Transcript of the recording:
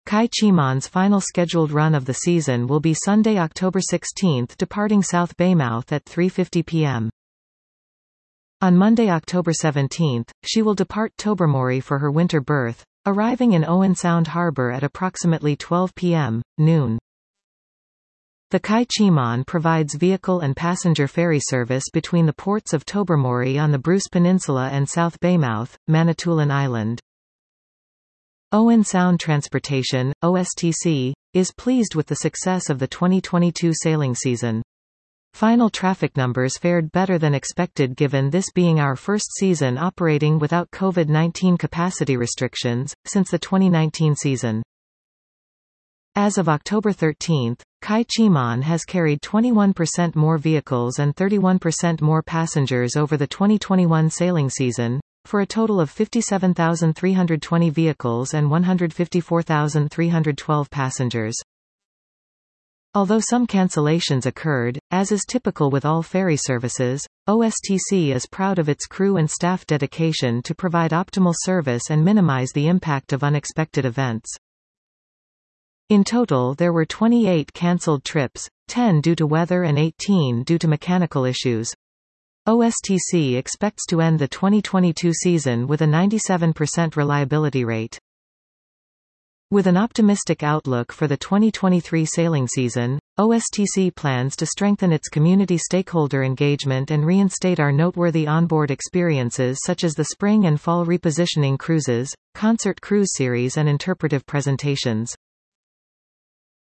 Kai Chimon's final scheduled run of the season will be Sunday, October 16, departing South Baymouth at 3:50 p.m. On Monday, October 17, she will depart Tobermory for her winter berth, arriving in Owen Sound Harbour at approximately 12 p.m., noon. The Kai Chimon provides vehicle and passenger ferry service between the ports of Tobermory on the Bruce Peninsula and South Baymouth, Manitoulin Island. Owen Sound Transportation, OSTC, is pleased with the success of the 2022 sailing season. Final traffic numbers fared better than expected, given this being our first season operating without COVID-19 capacity restrictions since the 2019 season. As of October 13, Kai Chimon has carried 21% more vehicles and 31% more passengers over the 2021 sailing season, for a total of 57,320 vehicles and 154,312 passengers. Although some cancellations occurred, as is typical with all ferry services, OSTC is proud of its crew and staff dedication to provide optimal service and minimize the impact of unexpected events. In total, there were 28 cancelled trips, 10 due to weather and 18 due to mechanical issues. OSTC expects to end the 2022 season with a 97% reliability rate. With an optimistic outlook for the 2023 sailing season, OSTC plans to strengthen its community stakeholder engagement and reinstate our noteworthy onboard experiences such as the spring and fall repositioning cruises, concert cruise series and interpretive presentations.